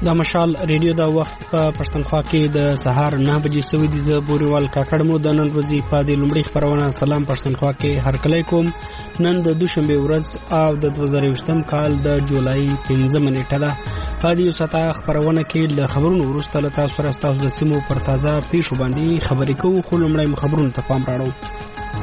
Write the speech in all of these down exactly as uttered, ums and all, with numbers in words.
د مشال ریډیو د وخت په پښتونخوا کې د سهار نه بجې سوي دي. زه بوريوال کاکړ مو د نن ورځې په دې لومړۍ خبرونه سلام پښتونخوا کې هرکلی کوم. نن د دوشنبه ورځ او د دوه زره یوویشتم کال د جولای پنځمه نیټه ده. په دې ساته خبرونه کې له خبرونو وروسته له تاسو سره تاسو د سیمو پر تازه پیښو باندې خبرې کوو، خو لومړی خبرونه ته پام راوړو.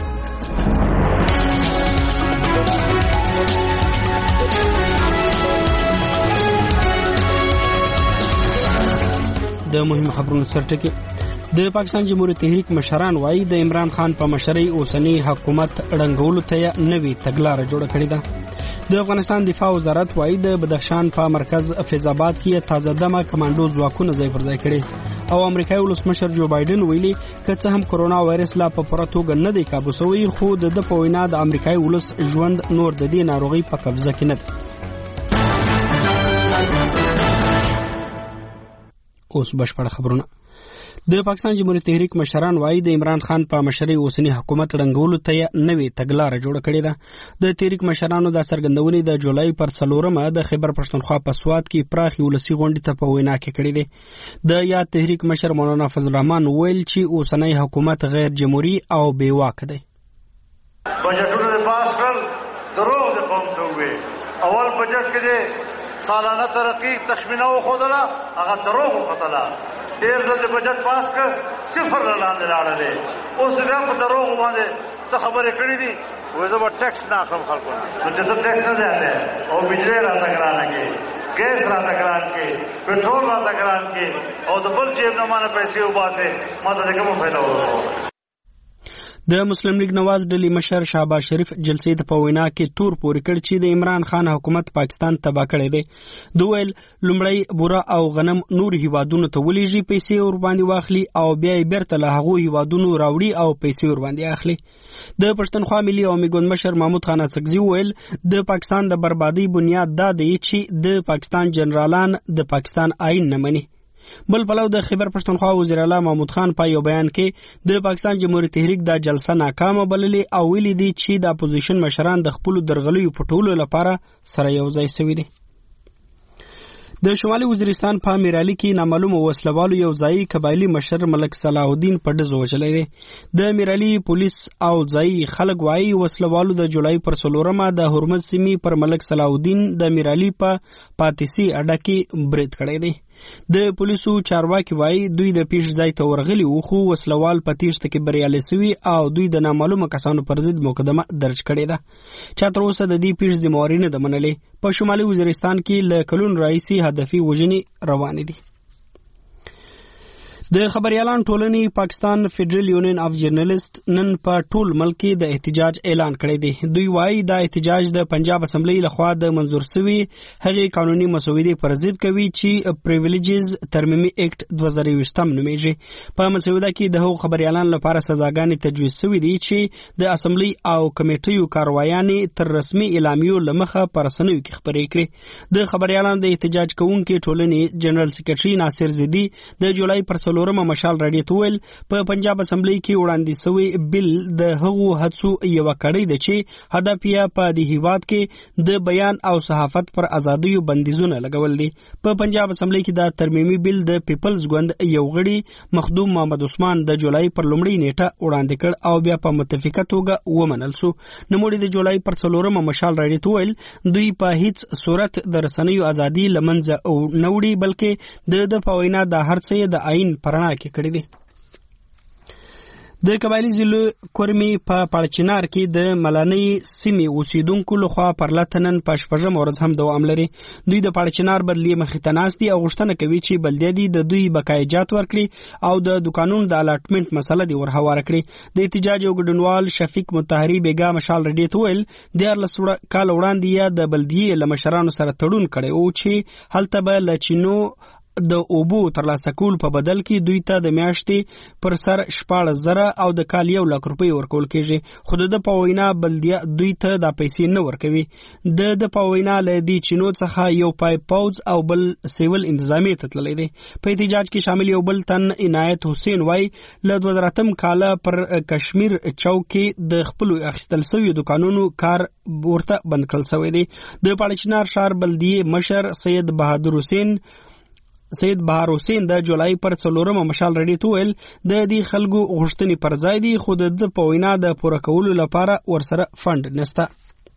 د مهمو خبرونو سرټکی د پاکستان جمهوریت تحریک مشران وایي د عمران خان په مشرۍ اوسنی حکومت ړنګولو ته نوې تګلاره جوړه کړې ده. د افغانستان دفاع وزارت وایي د بدخشان په مرکز فیض آباد کې تازه دمه کمانډو ځواکونه ځای پر ځای کړي او امریکایي ولسمشر جو بایدن ویلي که څه هم کرونا وایرس لا په پوره توګه نه دی کابو شوی، خو د په وینا د امریکایي ولس ژوند نور د دې ناروغي په قبضه کې نه دی. اوس بشپړ خبرونه. د پاکستان جمهوریت تحریک مشران وایي د عمران خان په مشرۍ اوسنی حکومت ړنګولو ته نوې تګلاره جوړه کړې ده. د تحریک مشرانو د څرګندونې د جولای پر څلورمه د خیبر پښتونخوا په سوات کې پراخي ولسي غونډې ته په وینا کې کړې ده. د یاد تحریک مشر مولانا فضل الرحمن ویل چې اوسنی حکومت غیر جمهوری او بې واکه دی. بجټونه د پاس کړ دروغ د قوم ته وي. اول بجټ کې سالانه ترقی تخمینه وخدله هغه دروغ وخدله. تیر ځل د بجټ پاس کړ صفر لاندې راړلې. اوس بیا په دروغ باندې څه خبرې کړې دي. وایي زه به ټیکس نه اخلم خلکو نه، نو چې ته ټیکس نه دی او بجلی راته ګرانه کې، ګیس راته ګران کې، پټرول راته ګران کې او د بل جیب نه مانه پیسې وباسې، ما ته د کومه فایده ورسوه. د مسلم لیگ نواز ډلې مشر شهباز شریف جلسې ته په وینا کې تور پورې کړ چې د عمران خان حکومت پاکستان تباه کړی دی. دوی ویل لومړی بوره او غنم نور هیوادونو ته ولېږي، پیسې ور باندې واخلي او بیا یې بیرته له هغو هیوادونو راوړي او پیسې ور باندې اخلي. د پښتونخوا ملي عوامي ګوند مشر محمود خان اڅکزي ویل د پاکستان د بربادۍ بنیاد دا دی چې د پاکستان جنرالان د پاکستان آئین نه مني. بل پلو د خیبر پښتونخوا وزیر اعلی محمود خان په یو بیان کې د پاکستان جمهوریت تحریک د جلسه ناکامه بللې او ویلي دي چې د اپوزیشن مشران د خپل درغلیو پټولو لپاره سره یو ځای شوي دي. د شمالي وزیرستان په میرالي کې نامعلومه وسلوالو یو ځایي قبایلي مشر ملک صلاح الدین په ډزو وژلی دی. د میرالي پولیس او ځایي خلک وایي وسلوالو د جولای پر څلورمه د هرمز سیمې پر ملک صلاح الدین د میرالي په پاتیسي اډه کې برید کړی دی. د پولیسو چارواکي وایي دوی د پیښ ځای ته ورغلي وو، خو وسلوال په تیښته کې بریالي سوي او دوی د نامعلومه کسانو پر ضد مقدمه درج کړې ده. چا تر اوسه د دې پیښ ذمهواري نه ده منلې. په شمالي وزیرستان کې له کلونو راهیسې هدفي وژنې روانې دي. د خبريالان ټولنې پاکستان فدرل یونین اف جرنالست نن په ټول ملک کې د احتجاج اعلان کړی دی. دوی وایي دا احتجاج د پنجاب اسمبلی لخوا د منظور شوی هغې قانوني مسودې پر ضد کوي چې پریویلیجز ترمیمي اکټ دوه زره یوویشتم نومیږي. په مسوده کې د هغو خبريالان لپاره سزاګانې تجویز شوي دي چې د اسمبلی او کمیټیو کاروایانې تر رسمي اعلامیو له مخه په رسنیو کې خپرې کړي. د خبريالانو د احتجاج کوونکي ټولنې جنرال سیکریټري ناصر زیدي د جولای پر څلورمه مشال راډیو ته ویل په پنجاب اسمبلی کې وړاندې شوی بل د هغو هڅو یوه کړۍ ده چې هدف یې په دې هیواد کې د بیان او صحافت پر ازادیو بندیزونه لګول دي. په پنجاب اسمبلی کې دا ترمیمي بل د پیپلز ګوند یو غړي مخدوم محمد عثمان د جولای پر لومړۍ نیټه وړاندې کړ او بیا په متفقه توګه ومنل شو. نوموړي د جولای پر څلورمه مشال راډیو ته ویل دوی په هیڅ صورت د رسنیو ازادي له منځه نه وړي، بلکې د د په وینا د هر څه د آئین پرنا کې کړی دی. د قبایلي ضلع کورمي په پاړچینار کې د ملانۍ سیمې اوسیدونکو لخوا پرلته نن په شپږمه ورځ هم دوام لري. دوی د پاړچینار بدلې مخې ته ناست دي او غوښتنه کوي چې بلدیه دي د دوی بقایجات ورکړي او د دوکانونو د الاټمنټ مسله دې ور هواره کړي. د احتجاج یو ګډونوال شفیق مطهري بیګا مشال رډي ته ویل دیارلس کاله وړاندې یې د بلدیې له مشرانو سره تړون کړی او چې هلته به له چینو د اوبو ترلاسه کول په بدل کې دوی ته د میاشتې پر سر شپاړس زره او د کال یو لک روپۍ ورکول کېږي، خو د په وینا بلدیه دوی ته دا پیسې نه ورکوي. د د په وینا له دې چینو څخه یو پای پوز او بل سیول انتظامیه ته تللی دی. په احتجاج کې شامل یو بل تن عنایت حسین وای له دوه زره اتم کاله پر کشمیر چوک کې د خپلو اخیستل شویو دوکانونو کار ورته بند کړل شوی دی. د پاړچینار ښار بلدیې مشر سید بهادر حسین سید بهار حسین د جولای پر څلورمه مشال رډي تویل د دې خلکو غوښتنې پر ځای دي خو د په وینا د پوره کولو لپاره ورسره فند نشته.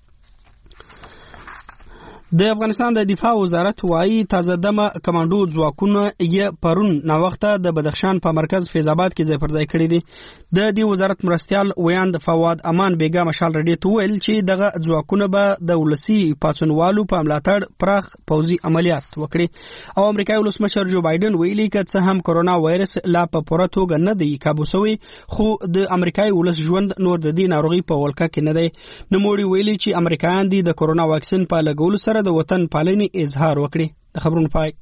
د افغانستان د دفاع وزارت وايي تازه دمه کمانډو ځواکونه یې پرون نا وخته د بدخشان په مرکز فیض آباد کې ځای پر ځای کړی دي. د دې وزارت مرستيال ویاند فواد امان بیګا مشال رډي تویل چې دغه ځواکونه به د ولسی پاتونوالو په ملاتړ پراخ پوځي عملیات وکړي او امریکایي ولسمشر جو بایدن ویلي چې څه هم کرونا وایرس لا په پوره توګه نه دی کابو شوی خو د امریکایي ولس ژوند نور د دې ناروغي په ولکه کې نه دی. نوموړي ویلي چې امریکایان دي د کرونا واکسین په لګولو سره د وطن پالنې اظهار وکړي. د خبرونو پای.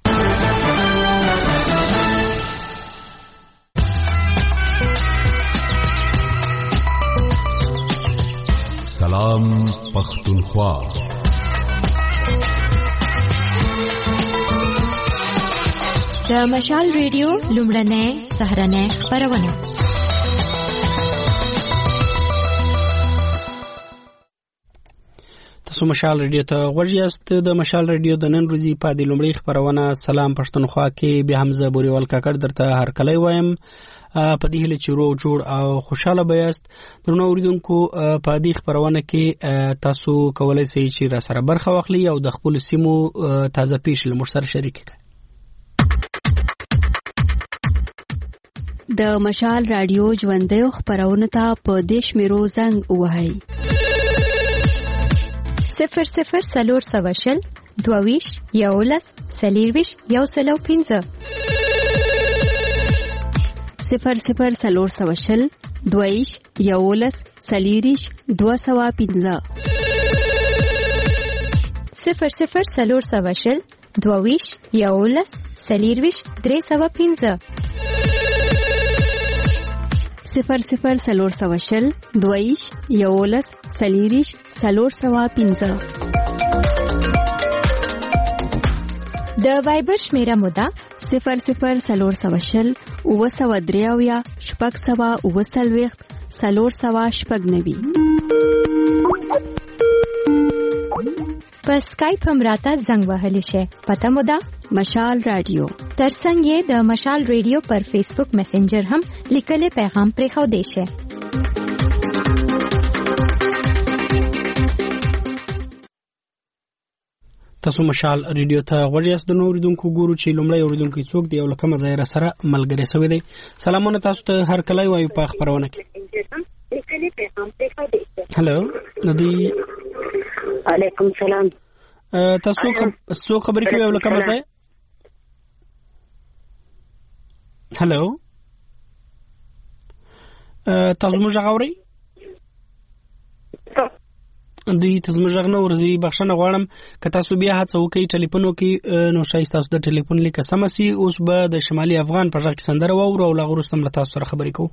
سلام پختونخوا. د مشال ریډیو لومړنۍ سهارنۍ خبرونه. تاسو مشال ریډیو ته ورجاست. د مشال ریډیو د نن ورځې په د لومړۍ خبرونه سلام پښتونخوا کې به حمزه بوريوال کاکړ درته هر کله وایم په دې هله چې روغ جوړ او خوشاله بیاست. درنو اوریدونکو په دې خبرونه کې تاسو کولای شئ چې را سره برخه واخلئ او د خپل سیمو تازه پیښ له مر سره شریک کړئ. د مشال رادیو ژوندۍ خبرونه ته په دیش میرو زنګ وهاي صفر صفر سلور سواشل دوویش یولس سلیرویش یو سلو پینزه صفر صفر سلور سواشل دوویش یولس سلیریش دو سوا پینزه صفر صفر سلور سواشل دوویش یولس سلیرویش درې سوا پینزه صفر صفر سلور سواشل دویش یولس سلیریش سلور سوا پینزه. د وایبر شمیره مودا صفر صفر سلور سواشل اوه سوا دریاویا شپږ سوا اوه سلویخت سلور سوا شپږ نوي. په سکایپ هم راته زنګ وهلی شي. پته مو ده مشال رادیو. ترڅنګ یې د مشال ریډیو پر فیسبوک میسنجر هم لیکلي پیغام پرې خو دی شي. تاسو مشال ریډیو ته ورجاست. د نوریدونکو ګورو چې لومړی اوریدونکو څوک دی او لکه مزایره سره ملګری سوی دی. سلامونه تاسو ته هر کله وایو په خبرونه کې. هلو ندی علیکم سلام. تاسو څو خبرې کوي او لکه مزای. هلو تاسو موږ غوړی دوی ته زموږ غږ نه ورځي. بخښنه غواړم که تاسو بیا هڅه وکړئ ټلیفون وکړئ نو شایسته تاسو د ټلیفون لیک سم سي. اوس به د شمالي افغان په غږ کې سندره واورو او لا وروسته هم تاسو سره خبرې کوو.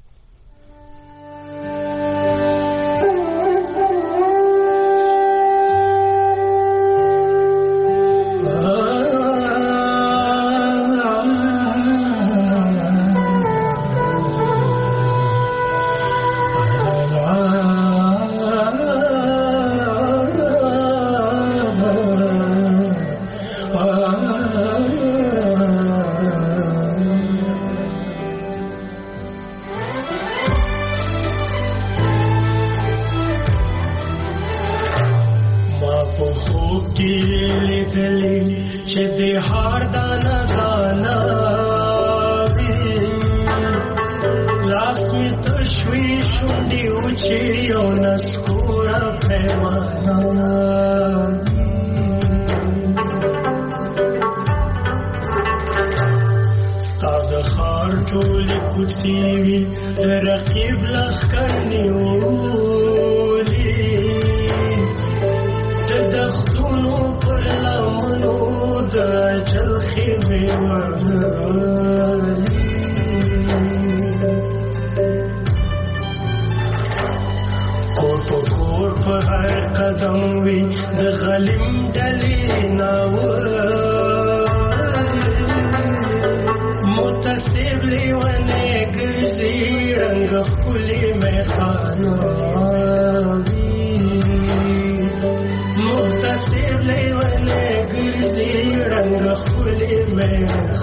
مختصر لیوانه گرزی رنگ خلی میں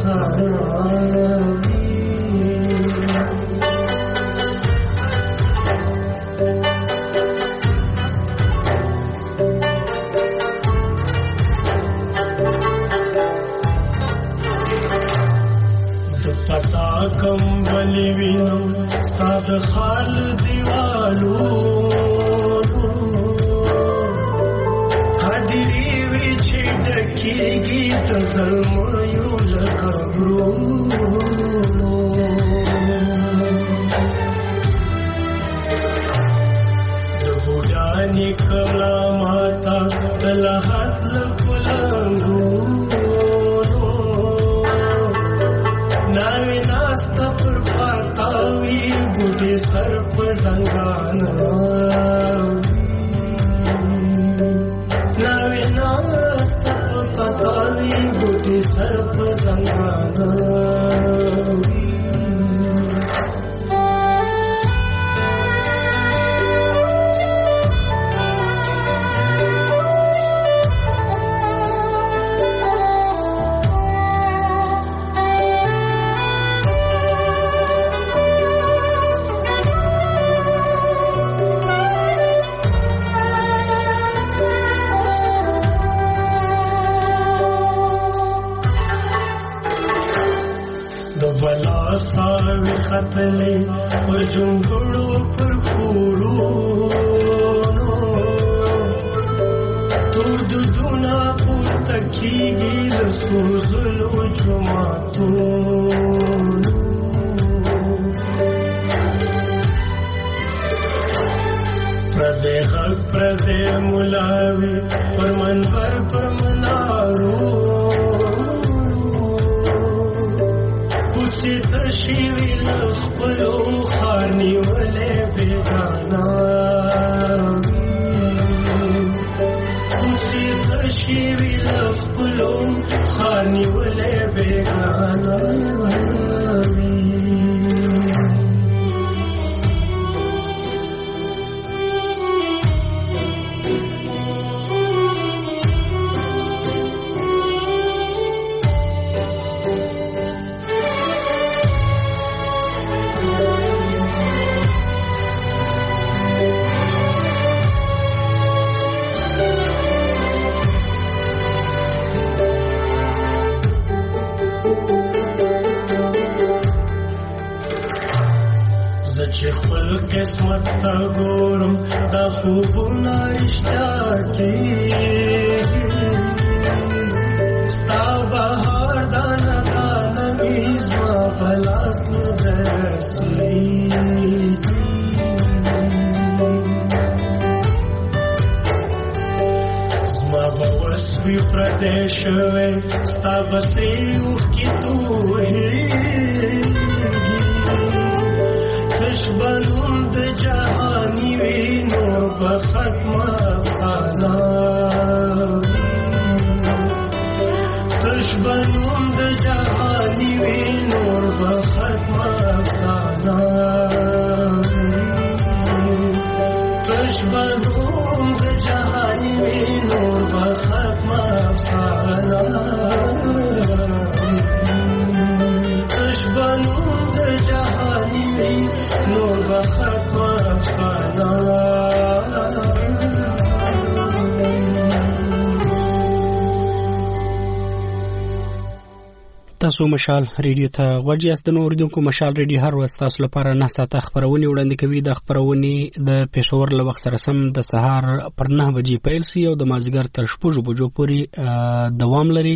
تاسو مشال ریډیو ته غوږ یاست. نو اوریدونکو مشال ریډیو هر وخت تاسو لپاره نه ساته خبرونه وړاندې کوي. د خبرونه د پېښور له وخت سره سم د سهار پر نه بجې پیل سي او د مازیګر تر شپږ بجو پورې دوام لري.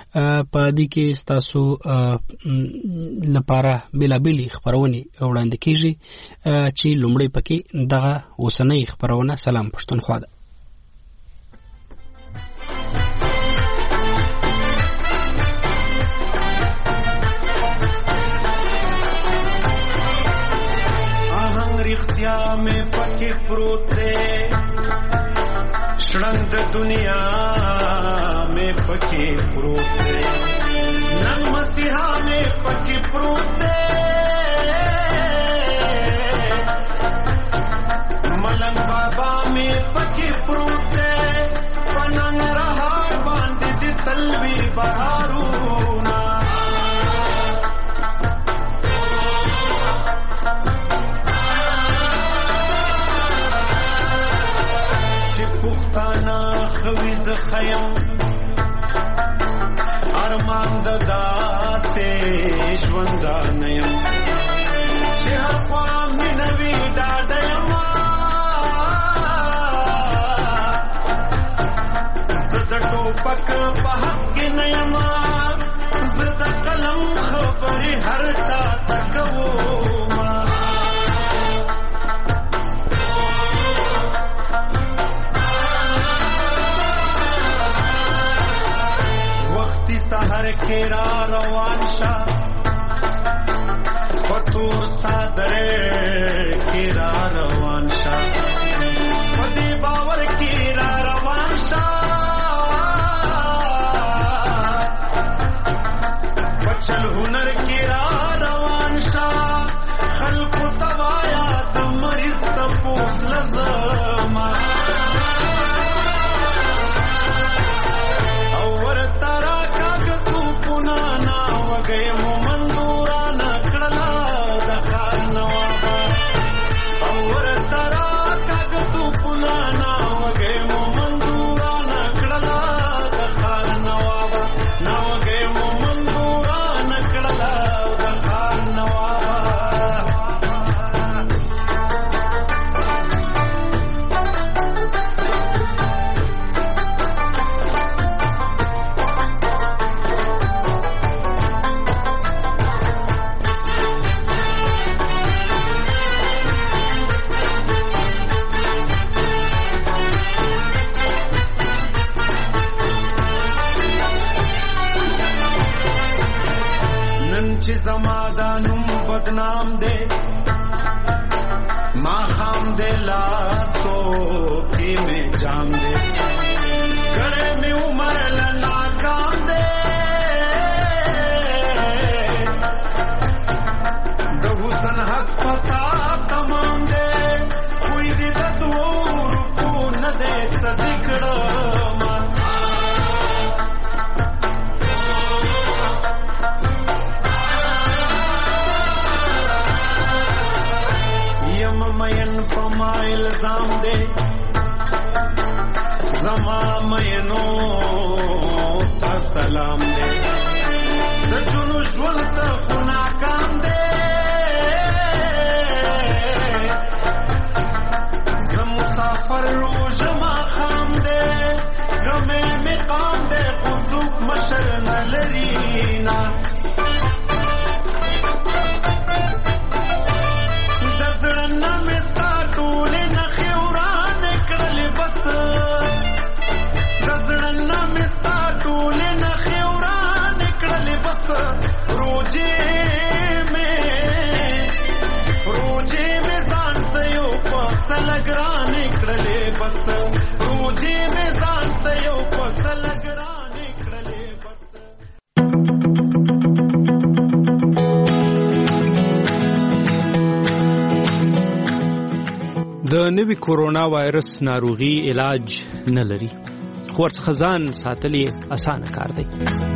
په دې کې تاسو لپاره بلابلی خبرونه وړاندې کیږي چې لومړی پکې دغه اوسنۍ خبرونه سلام پښتونخوا ده. رختیا میں پکی پروتے شرنگ دنیا میں پکی پروتے ننگ مسیحا میں پکی پروتے ملنگ بابا میں پکی پروتے پننگ رہا باندھ دی تلوی بہارونا خیم ارمان د داسې ژوندانه یم چې هر خوا مینه وي ډاډه یم زه د ټوپک په حق کې نه یم زه د قلم خبرې هر چا ته کوم وختي سحر کې را روان شه پتور صادره کې را روان شه پدې باور کې را روان شه چل هنر کی را روان شا خلق توایا د مریض تپوس لزما او ور ترا کاغ تو پنانا وگئے مومندورانا کڑلا د خار نوابا او ور ترا کاغ تو پنانا وگئے مومندورانا کڑلا د خار نوابا نا وگئے زمادانم بدنام دے ماں خام دے لاسو کی میں جام دے گڑے میں عمر لنا کام دے دو حسن حق پتا تمام دے کوئی دی دور کو نہ دے صدقڑا الزام دے زما مینو تا سلام دے د جنو ژوند ته خو ناکام دے زه مسافر روژه ماښام دے غمې مې قام دے خو څوک مشر نه لري نه د نوي کورونا وایرس ناروغي علاج نه لري خو ورڅخه ځان ساتل یې اسانه کار دی.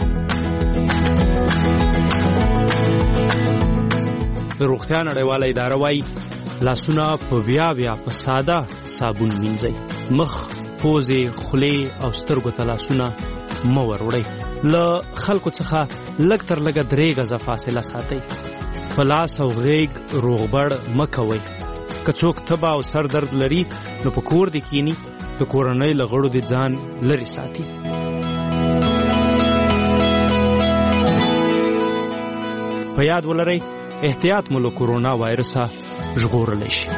د روغتیا نړیواله اداره وایي لاسونه په بیا بیا په ساده صابون مینځئ، مخ، پوزې، خولې او سترګو ته لاسونه مه وروړئ. له خلکو څخه لږ تر لږه درې غزه فاصله ساتئ. په لاس او غیږ روغبړ مه کوئ. که څوک تبه او سر درد لري نو په کور دې کینی، د کورنۍ له غړو دې ځان لرې ساتي. په یاد ولرئ احتیاط مو له کورونا وایرسه ژغورلی شي.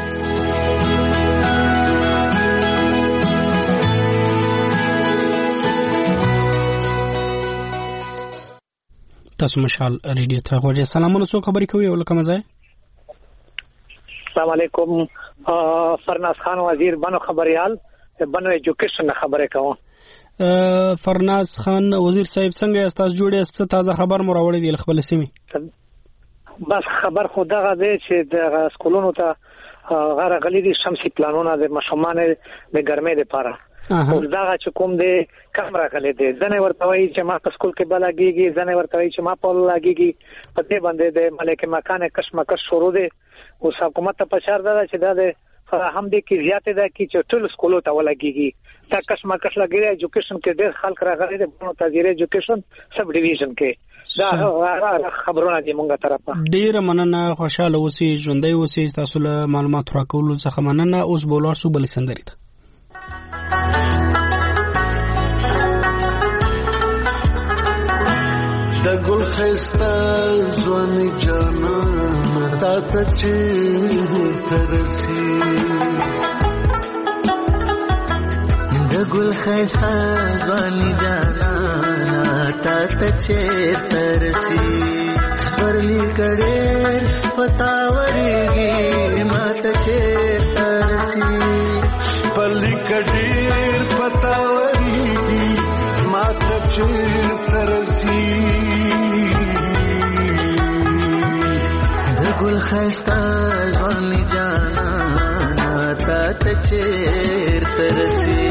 تاسو مشال ریډیو ته غوړی. سلامونه، څوک خبرې کوي او لکه مزه؟ السلام علیکم، فرناز خان وزیر بنو خبریال بنو ایجوکیشن خبرې کوم. فرناز خان وزیر صاحب څنګه یاست؟ تاسو جوړ یاست؟ څه خبر مو راوړی دی خپل سیمه؟ بس خبر خدا غوې چې د سکولونو ته غره غلي دي شمسي پلانونه د مشمانه د ګرمۍ لپاره. او دا چې کوم دی کمره غلي دي ځنه ورته وایي چې ما په سکول کې بلاګيږي، ځنه ورته وایي چې ما په لاګيږي. په دې باندې د ملک مکان کشمکش شروع دي. او حکومت ته پچار ده چې دا د هم دې کې زیاتې ده چې ټول سکولو ته ولګيږي دا کشمه کش لګي ایجوکیشن کې ډېر خلک راغلي دي په تازیره ایجوکیشن سب ډیویژن کې دا خبرونه دي مونږه طرفه ډېر مننه خوشاله اوسئ ژوندۍ اوسئ تاسو له معلومات راکولو څخه مننه اوس بولار سو بل سندري ته د ګل خسته ځواني جانا تا ته چې ترسي د ګل خسته ځواني جانا تا ته چې ترسي پرلی کړه پتاوريږي ما ته چې ترسي پرلی کړه پتاوريږي ما ته چې ترسي ګل خسته ځواني جانا تا ته چیر ترسي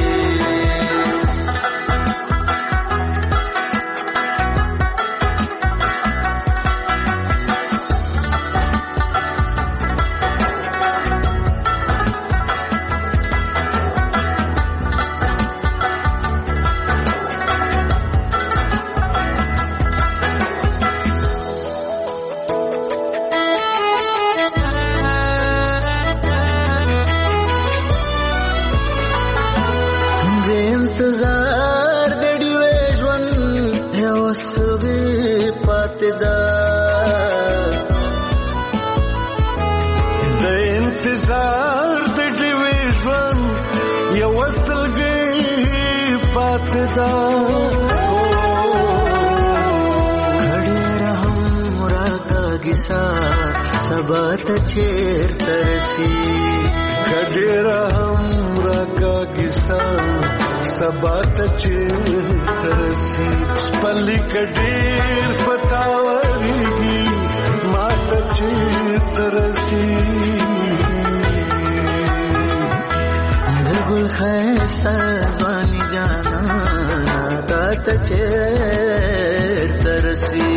سبات چیر ترسی کډیرا همرا کا کیسا سبات چیر ترسی پلی کډیر پتاوريږي مات چیر ترسی دګل خسته ځواني جانا تا ته چیر ترسی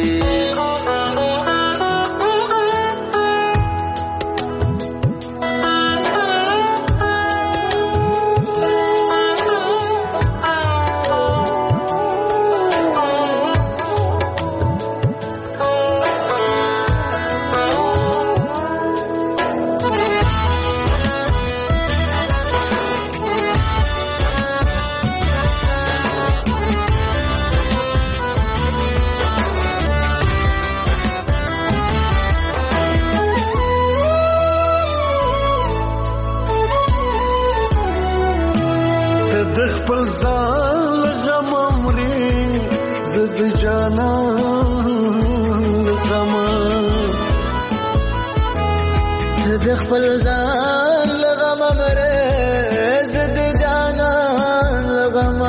خپل ځان لغم مره زد جانا لغم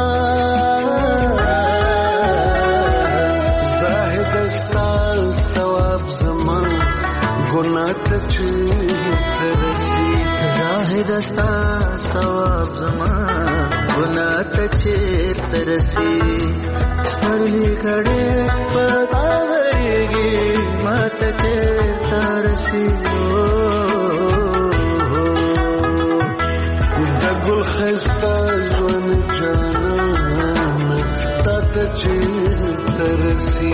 زاهد استال ثواب زمان ګناه ته ترسي زاهد استال ثواب زمان ګناه ته ترسي پرلی کړه پتاوريږي ماته ترسي ګل خسته ځواني جانا تا ته چې ترسي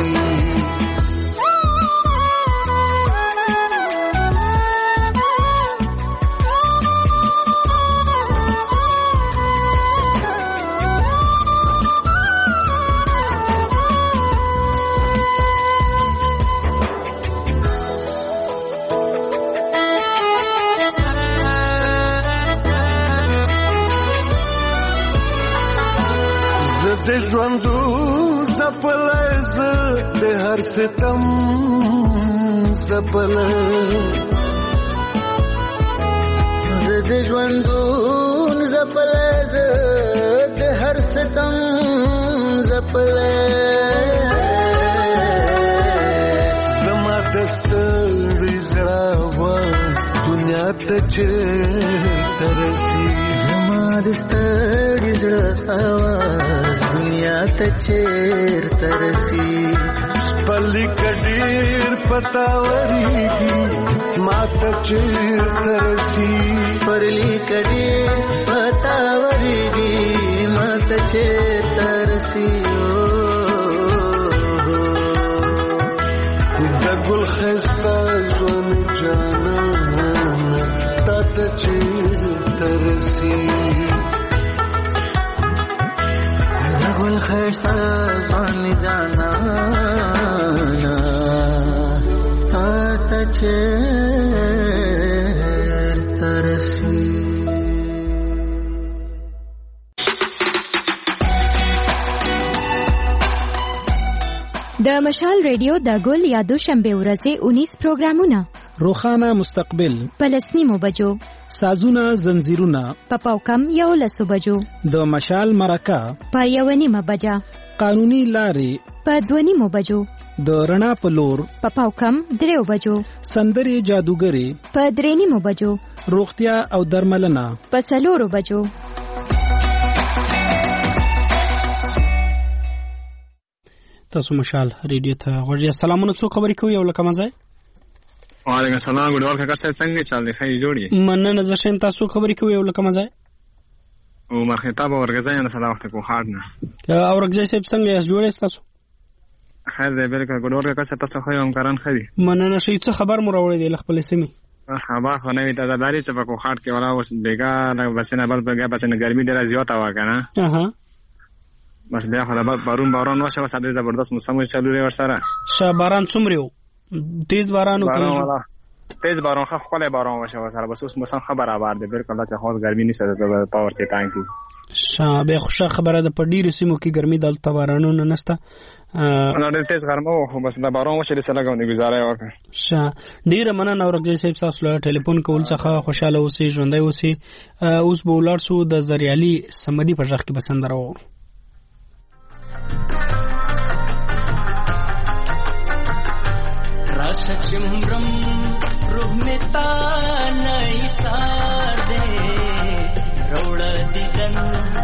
د ژوندو زپلز د هر ستم زپل ز د ژوندو زپلز د هر ستم زپل زما دستړي زړه واس دنیا ته چې ترسي زما دستړي زړه واس دنیا ته چیر ترسي بلی کډیر پتاوریږي ماته چیرته رسی بلی کډیر پتاوریږي ماته چیرته رسی د ګل خسته ځوان جانانه تاته چیرته رسی د ګل خسته ځوان جانانه تاته چیرته رسی. د مشال ریډیو د ګل یا دوشنبه ورځې اونیس پروګرامونه روخانه مستقبل پلسنیمو بجو سازونه زنجیرونه پپاو کم یو لسو بجو د مشال مرکه په یو نیمه بجا قانوني لارې په دوه نیمو بجو د رڼا په لور پپاو کم دریو بجو سندري جادوګری په درې نیمو بجو روغتیا او درملنه په څلورو بجو. تاسو مشال ریډیو ته ورځي. سلامونه، څو خبرې کوي او لکه مزه. وعلیکم السلام، ګډ ورکه کسه څنګه چل دی؟ خیر جوړی مننه زه شم. تاسو خبرې کوي او لکه مزه او مرخصه به ورګځای نه سلام وخت کو هارد نه او ورګځای سپ څنګه یې جوړې تاسو؟ خیر دی بالکل ګډ ورکه کسه تاسو خو هم کاران خدي. مننه شي. څه خبر مو راوړې دی خپل سیمه؟ بس خبر خو نه وي ته داري چې په کو هارد کې ولا اوس بیګا نه بسنه بل بیګا بسنه ګرمي ډیره زیاته واکنه. اها بس بیا خو د بارون باران واشه وسه د زبردست موسم چلو لري ورسره. ش باران څومره تیز باران او تیز تیز باران خو خپل باران واشه وسره بس اوس موسم خبر آباد دی بالکل چې خو ګرمي نشته د پاور کې ټانکی. شابه خوشا خبره ده. په ډیرو سیمو کې ګرمي د تبارانونو نسته. نو د تیز ګرمو خو بس د باران وشه د سلګاونې گزارای وکړه. شا ډیر مننه اورګځي صاحب تاسو له ټلیفون کول څخه خوشاله اوسئ، ژوندۍ اوسئ. اوس به ولر سو د زریالي سمدي په ځخ کې بسند راو. راشه چمرم روح می تا نئی سار دے روڑ دیدن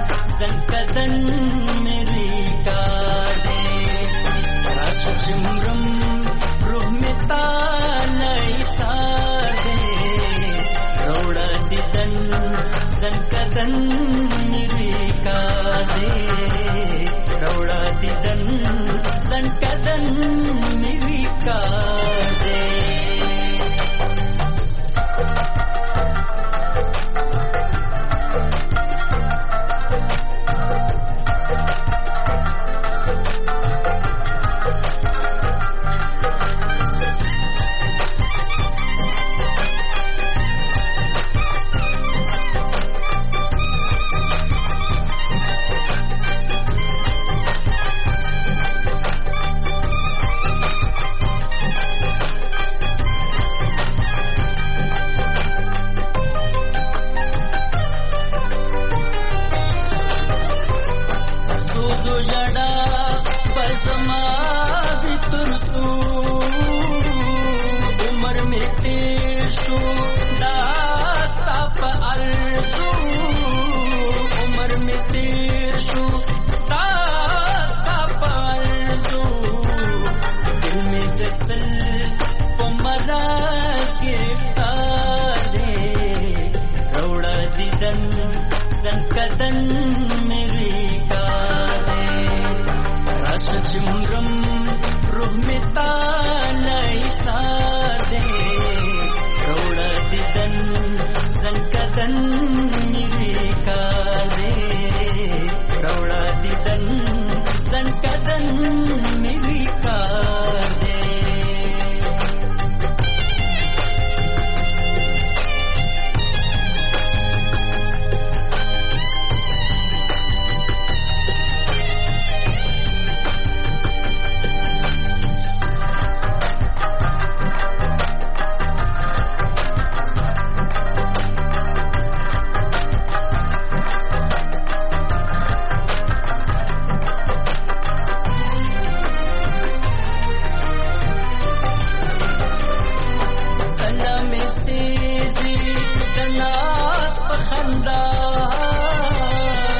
زنکدن میری کار دے راشه چمرم روح می تا نئی سار دے روڑ دیدن زنکدن میری کار دے روڑ دیدن زنکدن میری کار دے.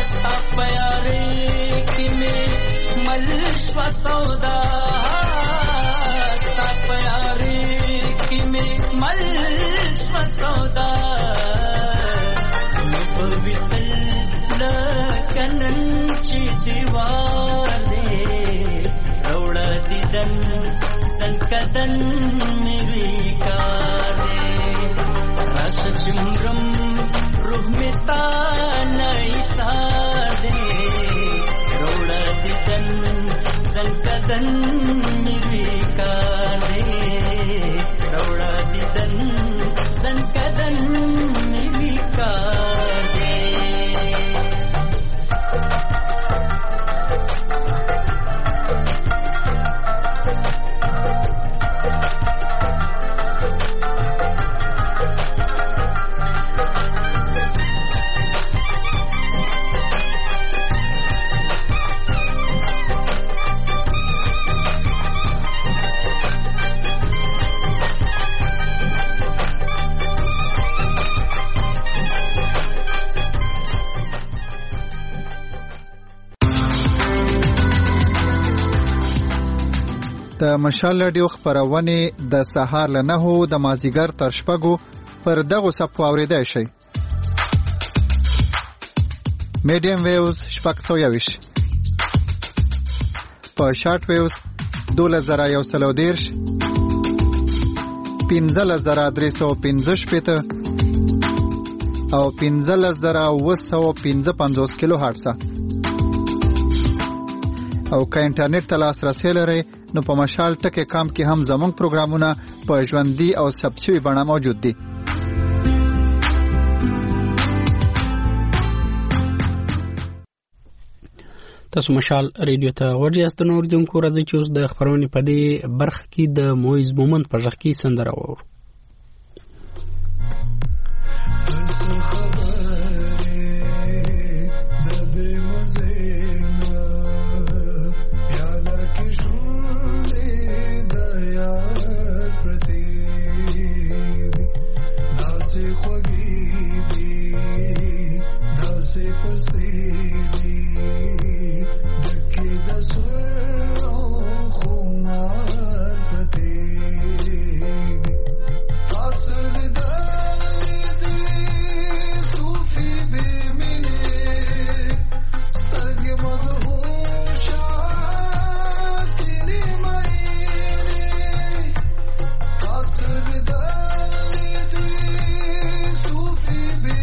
सौदा اوچی دیوار دے روڑا دیدن سنکدن میری کارے رس چمرم روح میں تانائی سادے روڑا دیدن سنکدن میری کارے روڑا دیدن سنکدن میری کارے د مشال رادیو خبرونه د سهار له نهو د مازیګر تر شپږو پر دغه صفحه اوریدای شئ. میډیم ویوز شپږ سوه یویش په شارټ ویوز دولس زره یو سل او دېرش پنځلس زره درې سوه پنځه شپېته او پنځلس زره اوه سوه پنځه پنځوس کیلو هرټزه. او که انټرنیټ ته لاسرسی لرئ نو په مشال ټکی کام کې هم زموږ پروګرامونه په ژوندۍ او ثبت شوي بڼه موجود دي. تاسو مشال ریډیو ته ورځي است نور دونکو راځي چې اوس د خبرونې په دې برخه کې د مویز مومنت په ځخ کې سندره وورو. Baby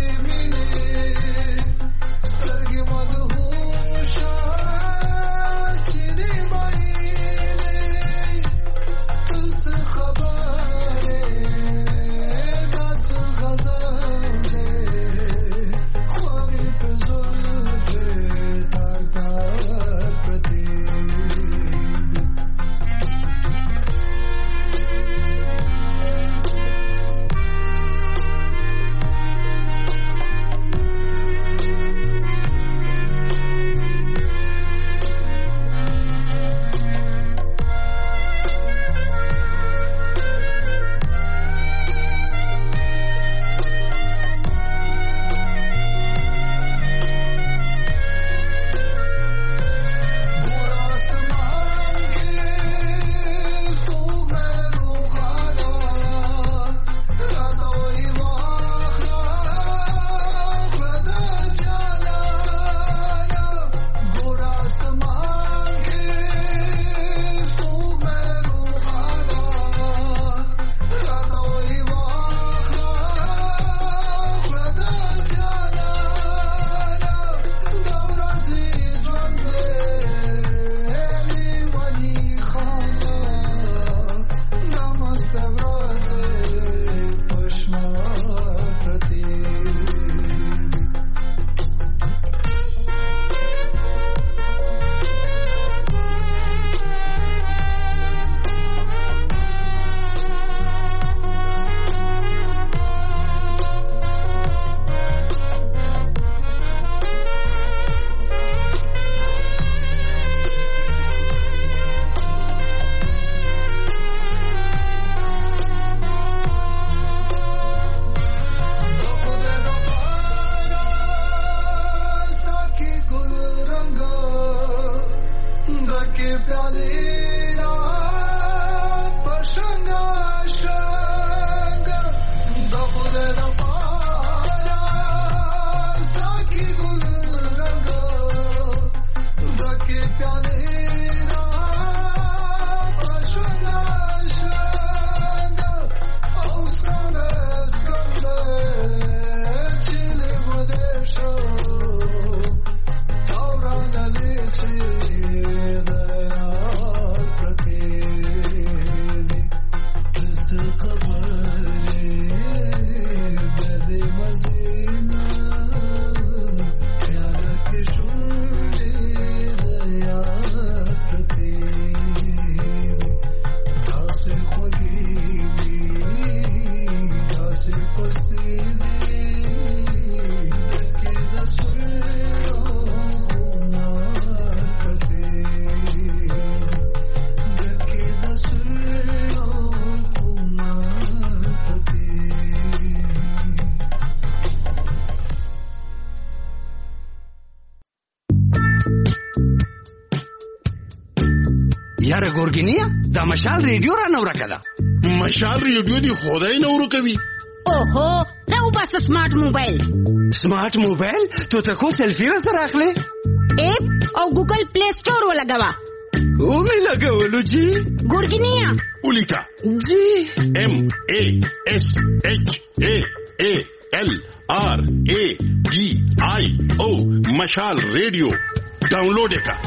یاره ګورګینیا دا مشال ریډیو را نو راکړه. مشال ریډیو دی خدای نو ورکوي. اوهو راو بس سمارټ موبایل. سمارټ موبایل ته ته کو سلفي را سره اخلي؟ اپ او ګوګل پلی سٹور ولګوا. او می لګولو جی. ګورګینیا ولیکا جی ام ا اس اچ ا ا ال ار ا ډي آی او مشال ریډیو ډاونلوډ وکړه.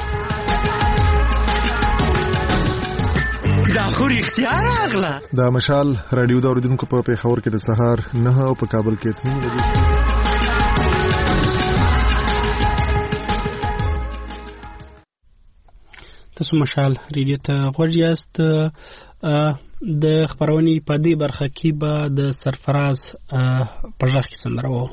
دا خو رښتیا راغله. دا مشال رادیو د اوریدونکو په پیښور کې د سهار نه او په کابل کې اته نیمه بجې. تاسو مشال ریډیو ته غوږ یاست. د خبرونې په دې برخه کې به د سرفراز په ژغ کې سندره وو.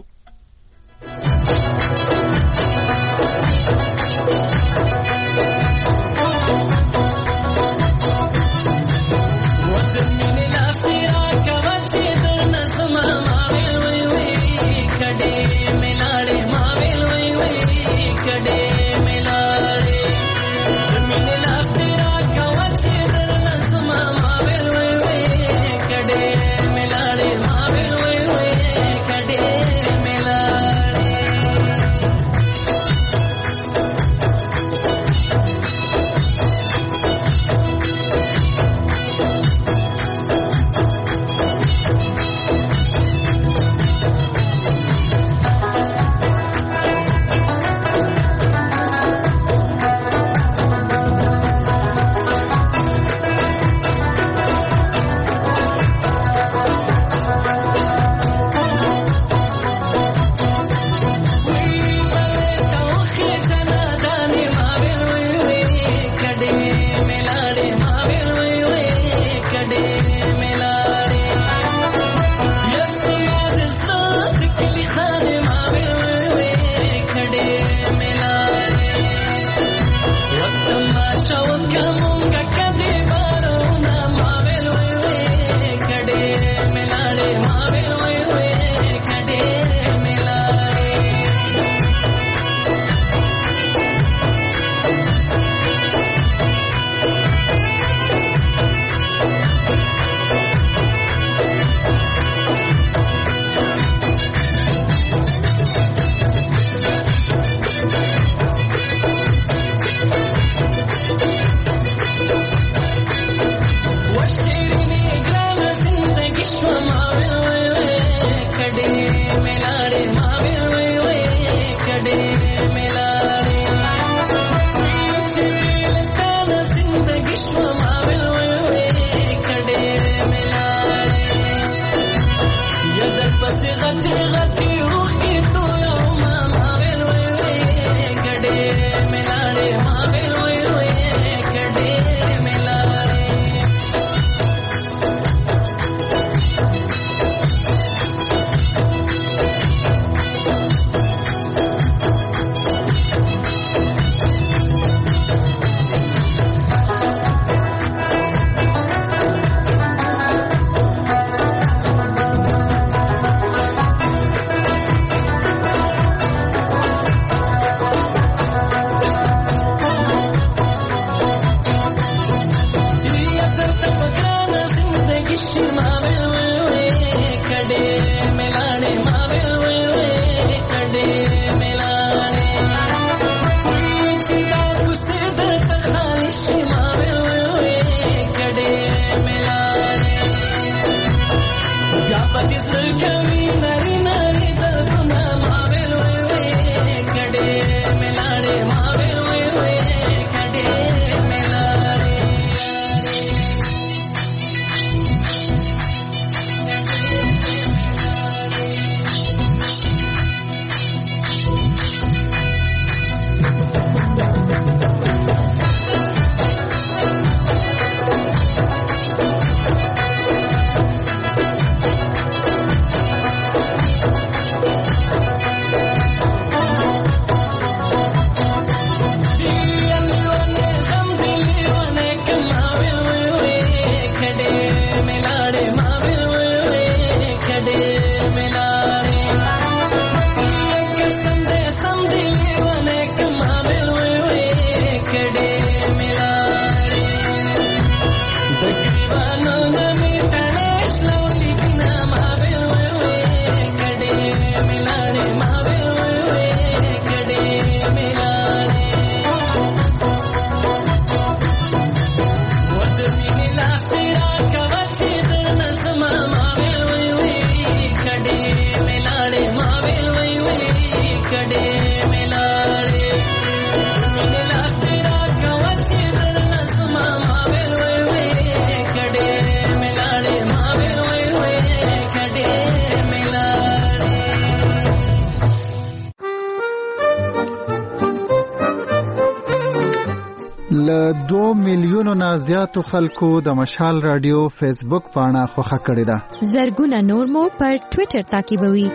میلیونو نه زیاتو خلکو د مشال رادیو فیسبوک پاڼه خوښه کړې ده. زرګونه نور مو پر ټوئیټر تعقیبوي.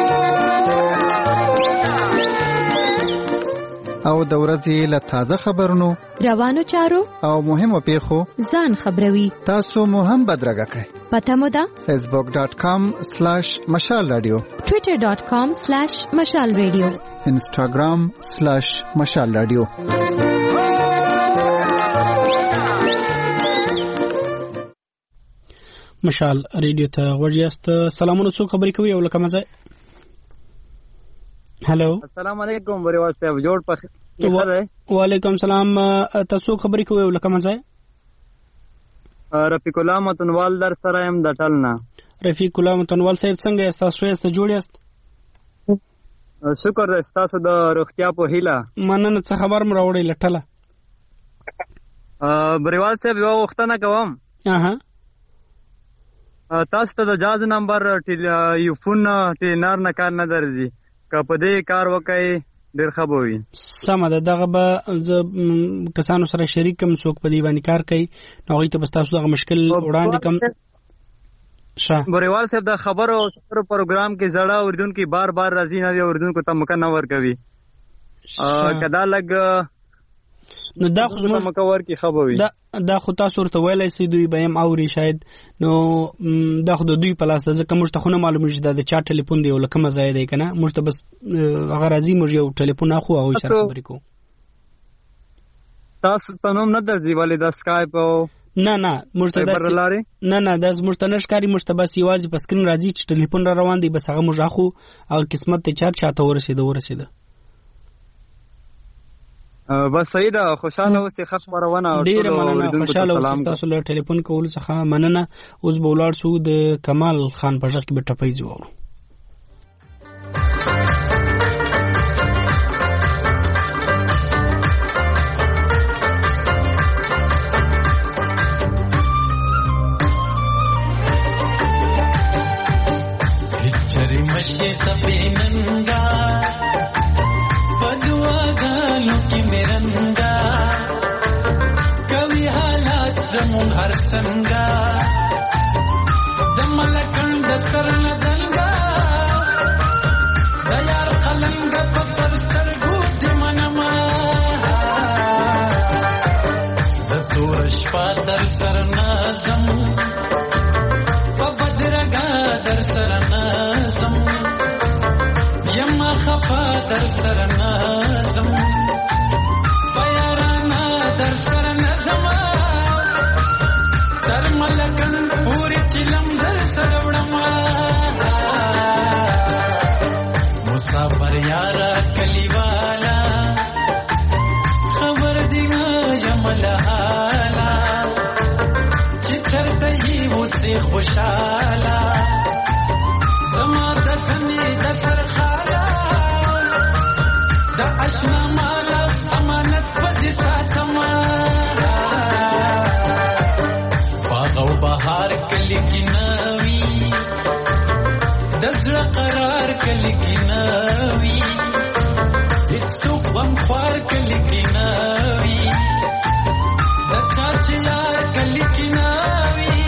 او د ورځې له تازه خبرونو، روانو چارو او مهمو پیښو ځان خبروي. تاسو مو هم بدرګه کړئ. پته مو ده فیسبوک ډاٹ کام سلیش مشال رادیو، ټوئیټر ډاٹ کام سلیش مشال رادیو، انسټاګرام سلیش مشال رادیو. مشال رادیو ته ورجاست. سلامونه، څو خبرې کوي او لکه مزه. هلو، السلام علیکم بریوال صاحب، جوړ پخ. وعلیکم سلام. تاسو خبرې کوي او لکه مزه. رفیق الله متنوال در سره يم د ټلنا. رفیق الله متنوال صاحب څنګه یاست؟ تاسو یې جوړ یاست؟ شکر تاسو د روغتیا په هیله. مننه. څه خبر مې راوړی لټله؟ بریوال صاحب یو وختونه کوم. اها، تاسو ته د جاز نمبر ټلیفون ټینار نه کار نه درځي، که په دې کار وکړي ډېر ښه به وي. سمه ده، دغه به زه کسانو سره شریک کم، څوک په دې باندې کار کوي، نو هغوی ته به ستاسو دغه مشکل وړاندې کم. بریوال صاحب د خبرو پروګرام کې زړه اوریدونکي بار بار راځي، نه اوریدونکو ته موقع نه ورکوي. که دا لږ نو دا خو زموږ مکور کې خبر وي. دا دا خو تاسو ورته ویلای سي، دوی به هم اوري شاید. نو دا خو د دوی په لاس ده، ځکه موږ ته خو نه معلومه چې دا د چا ټلیفون دی او له کومه ځایه دی که نه. موږ ته بس هغه راځي، موږ یو ټلیفون اخلو او هغوی سره خبرې کوو. تاسو ته نوم نه درځي ولې د سکایپ او نه نه موږ ته داسې نه نه دا موږ ته نه ښکاري. موږ ته بس یوازې په سکرین راځي چې ټلیفون را روان دی، بس هغه موږ اخلو. هغه قسمت ته چار چاته ورسېده ورسېده بس صحیح ده. خوشاله اوسئ، ښه خپرونه. ډېره مننه، خوشاله اوسئ. ستاسو له ټلیفون کولو څخه مننه. اوس به ولاړ شو د کمال خان په غږ کې به ټپۍ ځو. هچری مشه تبیننگا بدواګانو کې مرنګا کوي حالات زمون هر څنګه د ملکند سرن دنګا د یار قلنګ په سر سترګو دې منما د تور شپه در سر نازم په بدرګا در سر نازم یما خفا در سر نازم پیارانا در سر نازم در ملکن پوری چلم در سر وڑما مسافر یارا کلیوالا خبر دینا جمل حالا چتر تهی وسی خوشالا زما دسنی دسر خالا دا اشنا مالا امانت پدی ساتما باغ و بهار کلی کی ناوی دزر قرار کلی کی ناوی اکسو غم خوار کلی کی ناوی دا چاچی یار کلی کی ناوی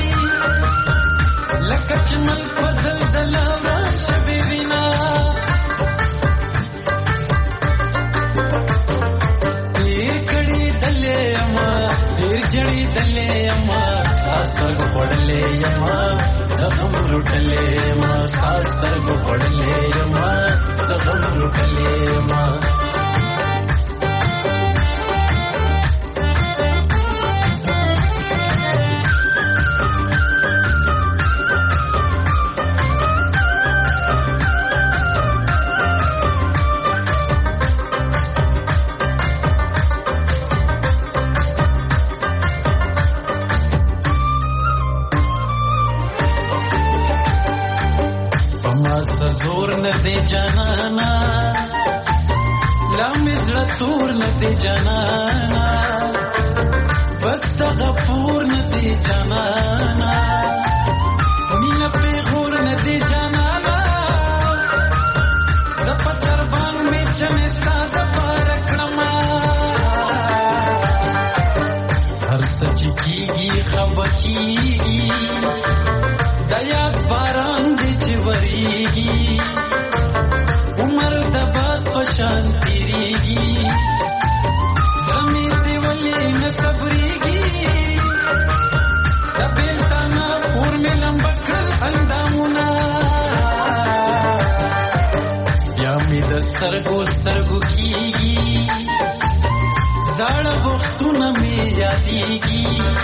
لکچ مل پزل دلاورا شبیبینا دیر کڑی دلے اما دیر جڑی دلے اما ساستر پڑلے اما زخم لٹلے اما ساستر پڑلے اما زخم لٹلے اما زور نه دی جانانا لامزړه تور نه دی جانانا بس د غفور نه دی جانانا مینه پیغور نه دی جانانا زپ چربان می چمه ساده پار کړما می د سترګو سترګو کیږي زړه وختونه می یادېږي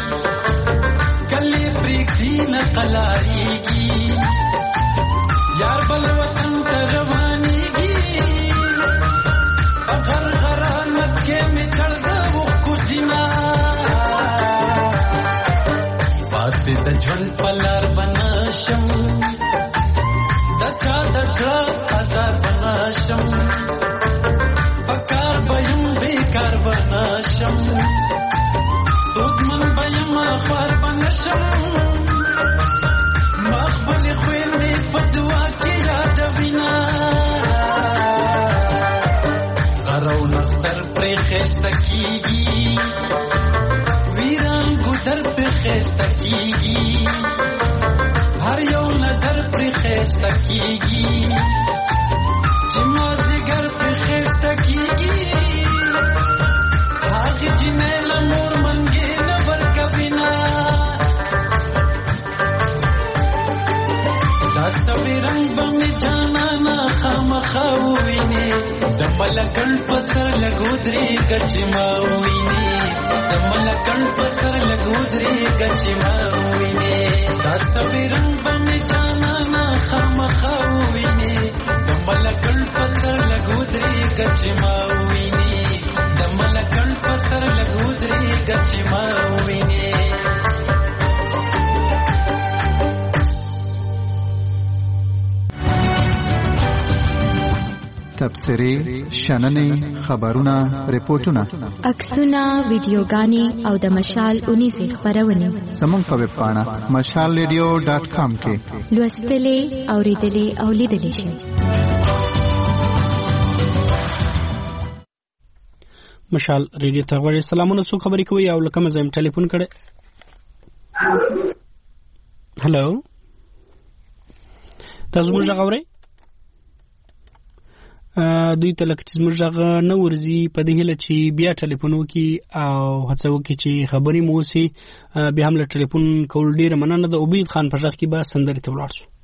کله پرېږدي نه قلاریږي یار بل وطن ته روانېږي په غرغرانت کې مې کړ د اوښکو زینا پاتې د ژوند په لار به نشم د چا د زړه ازار به نشم په کار به یم بېکار به نشم ستوګمن به یم خوار به نشم ما خپلې خویندې په دعا کې یادوینه غر او نختر پرې ښایسته کېږي ویران ګودر پرې ښایسته کېږي هر یو نظر پرې ښایسته کېږي چې مازدیګر پرې ښایسته کېږي هغې جینۍ له مور منګې نه ورکوینه دا سوي رنګ به مې جانانه خامخا ووینې د ملکڼ په سر لږ ودرېږه چې ما ووینې د ملکڼ په سر لږ ودرېږه چې ما ووینې دا سوي رنګ به مې جانانه خامخا ووینې د ملکڼ په سر لږ ودرېږه چې ما ووینې د ملکڼ په سر لږ ودرېږه چې ما ووینې تبصرې شننې خبرونه ریپورتونه عکسونه ویډیوګانې او د مشال اونیزې خپرونې زموږ په ویب پاڼه مشال ریډیو ډاټ کام کې لوستلې اورېدلې او لیدلې شئ. مشال ریډیو ته غواړئ سلامونه څوک خبرې کوي او لکه مزه يم ټلیفون کړئ. هلو تاسو موږ غواړئ دوی ته لکه چې زموږ غږ نه ورځي په دې هیله چې بیا ټلیفون وکړي او هڅه وکړي چې خبرې مو وسي بیا هم له ټلیفون کول ډېره مننه ده. عبید خان په غږ کې به سندرې ته ولاړ شو.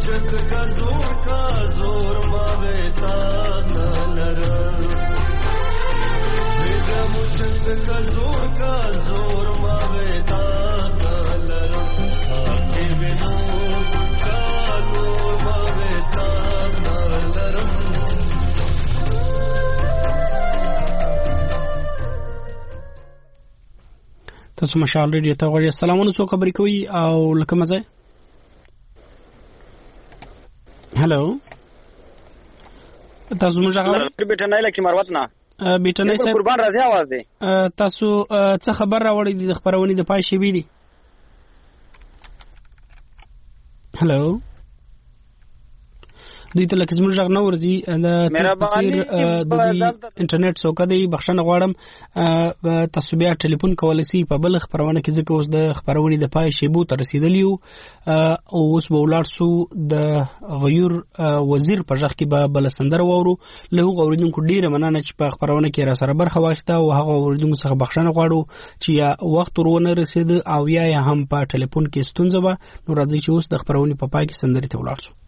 چک کا زور کا زور ما ویتاب نلرم بیجا مچک کا زور کا زور ما ویتاب نلرم آگے بنور کا نور ما ویتاب نلرم. تاسو مشال ریډیو ته غواړئ سلامونه څو خبرې کوي او لکه مزه هلو تاسو موږ هغه بیٹنای لکه مروت نه بیٹنای صاحب قربان راځي आवाज دی تاسو څه خبر راوړی د خبرونې د پای شی بي دي هلو دوی ته لکه زموږ غږ نه ورځي د تفسیر د انټرنیټ څوکه دی بخښنه غواړم تاسو بیا ټلیفون کولای شئ په بل خبرونه کې ځکه اوس د خبرونې د پای شیبو ته رسیدلی او اوس به ولاړ سو د غیور وزیر په ځخ کې به بل سندر وورو له غوړیدونکو ډیره مننه چې په خبرونه کې را سره برخه واخیسته او هغه غوړیدونکو څخه بخښنه غواړو چې یا وخت ورونه رسید او یا هم په ټلیفون کې ستونزه و نو راځي چې اوس د خبرونې په پای کې سندري ته ولاړ سو.